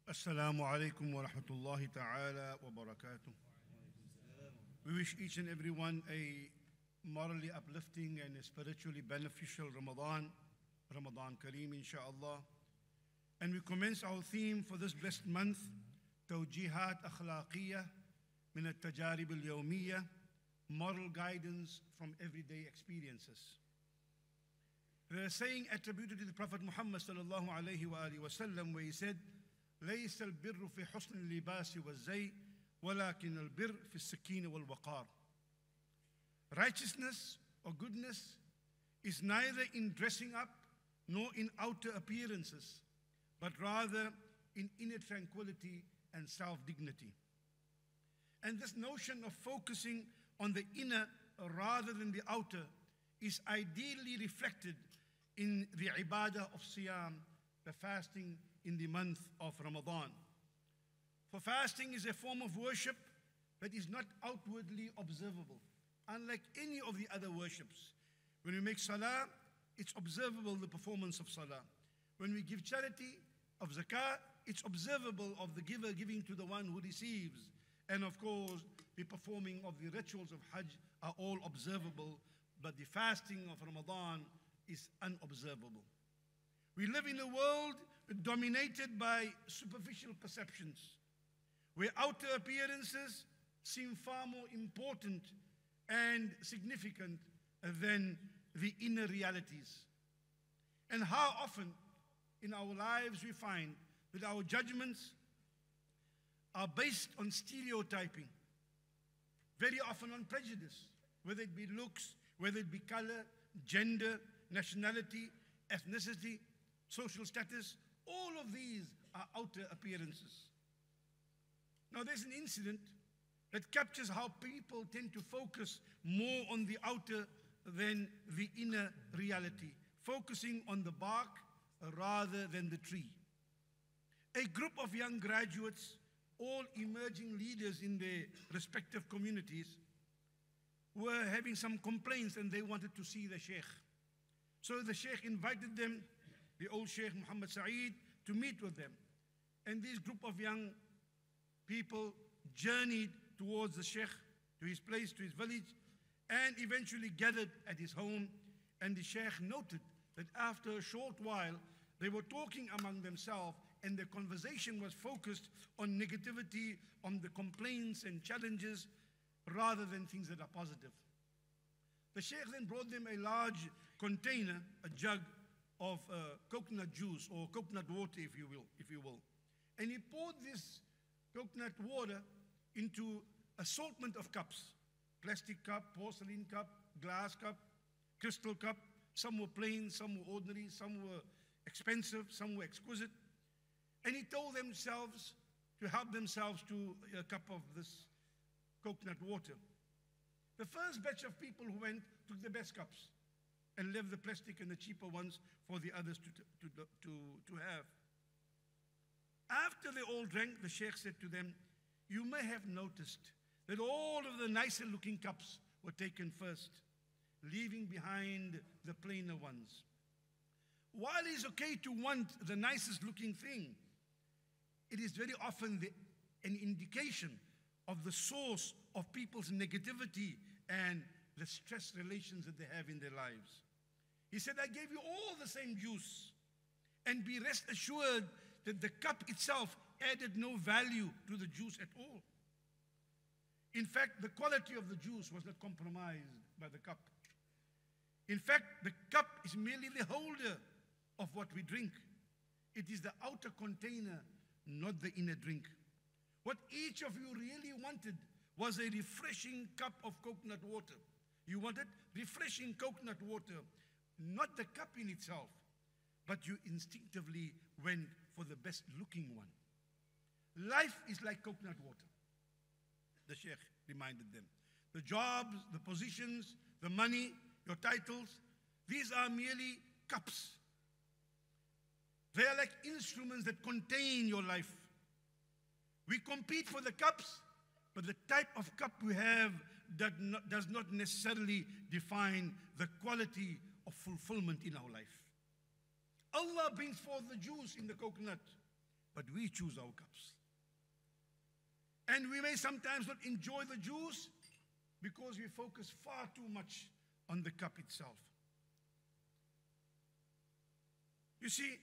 Assalamu alaikum wa rahmatullahi ta'ala wa barakatuh. We wish each and everyone a morally uplifting and a spiritually beneficial Ramadan Kareem insha'Allah. And we commence our theme for this blessed month, Tawjihat Akhlaqiyya min al-Tajarib al-Yawmiyya, moral guidance from everyday experiences. There's a saying attributed to the Prophet Muhammad sallallahu alayhi wa alihi wa sallam where he said, ليس البر في حسن اللباس والزي ولكن البر في السكينة والوقار. Righteousness or goodness is neither in dressing up nor in outer appearances, but rather in inner tranquility and self-dignity. And this notion of focusing on the inner rather than the outer is ideally reflected in the ibadah of Siyam, the fasting in the month of Ramadan. For fasting is a form of worship that is not outwardly observable, unlike any of the other worships. When we make salah, it's observable the performance of salah. When we give charity of zakah, it's observable of the giver giving to the one who receives. And of course, the performing of the rituals of Hajj are all observable, but the fasting of Ramadan is unobservable. We live in a world dominated by superficial perceptions, where outer appearances seem far more important and significant than the inner realities. And how often in our lives we find that our judgments are based on stereotyping, very often on prejudice, whether it be looks, whether it be color, gender, nationality, ethnicity, social status. All of these are outer appearances. Now there's an incident that captures how people tend to focus more on the outer than the inner reality, focusing on the bark rather than the tree. A group of young graduates, all emerging leaders in their respective communities, were having some complaints and they wanted to see the Sheikh. So the Sheikh invited them, the old Sheikh Muhammad Saeed, to meet with them. And this group of young people journeyed towards the Sheikh, to his place, to his village, and eventually gathered at his home. And the Sheikh noted that after a short while, they were talking among themselves and their conversation was focused on negativity, on the complaints and challenges, rather than things that are positive. The Sheikh then brought them a large container, a jug of coconut juice or coconut water, if you will. And he poured this coconut water into assortment of cups: plastic cup, porcelain cup, glass cup, crystal cup. Some were plain, some were ordinary, some were expensive, some were exquisite. And he told themselves to help themselves to a cup of this coconut water. The first batch of people who went took the best cups and left the plastic and the cheaper ones for the others to have. After they all drank, the Sheikh said to them, "You may have noticed that all of the nicer looking cups were taken first, leaving behind the plainer ones. While it's okay to want the nicest looking thing, it is very often an indication of the source of people's negativity and the stress relations that they have in their lives." He said, "I gave you all the same juice, and be rest assured that the cup itself added no value to the juice at all. In fact, the quality of the juice was not compromised by the cup. In fact, the cup is merely the holder of what we drink. It is the outer container, not the inner drink. What each of you really wanted was a refreshing cup of coconut water. You wanted refreshing coconut water, not the cup in itself, but you instinctively went for the best looking one. Life is like coconut water," the Sheikh reminded them. "The jobs, the positions, the money, your titles, these are merely cups. They are like instruments that contain your life. We compete for the cups, but the type of cup we have does not necessarily define the quality of fulfillment in our life. Allah brings forth the juice in the coconut, but we choose our cups. And we may sometimes not enjoy the juice because we focus far too much on the cup itself. You see,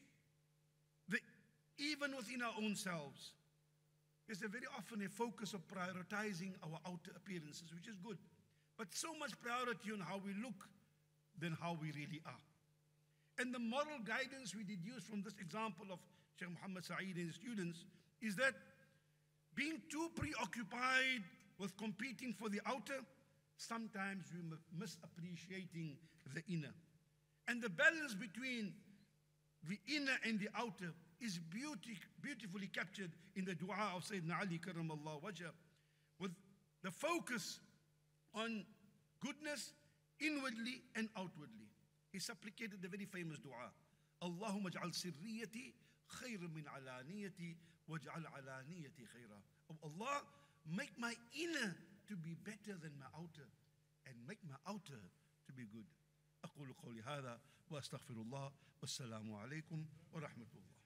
even within our own selves, there's very often a focus of prioritizing our outer appearances, which is good. But so much priority on how we look than how we really are. And the moral guidance we deduce from this example of Sheikh Muhammad Saeed and his students is that being too preoccupied with competing for the outer, sometimes we misappreciating the inner. And the balance between the inner and the outer is beautifully captured in the dua of Sayyidina Ali karramallahu wajhah, with the focus on goodness inwardly and outwardly. He supplicated the very famous dua, Allahumma ij'al sirriyati khayran min alaniyati waj'al alaniyati khayra. Oh Allah, make my inner to be better than my outer, and make my outer to be good. أقول قولي هذا وأستغفر الله والسلام عليكم ورحمة الله.